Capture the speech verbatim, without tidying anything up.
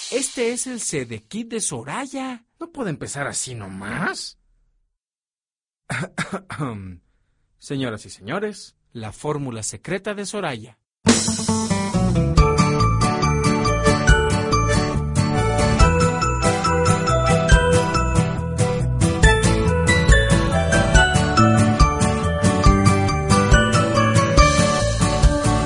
Este es el Sedekit de Soraya. ¿No puede empezar así nomás? Señoras y señores, la fórmula secreta de Soraya.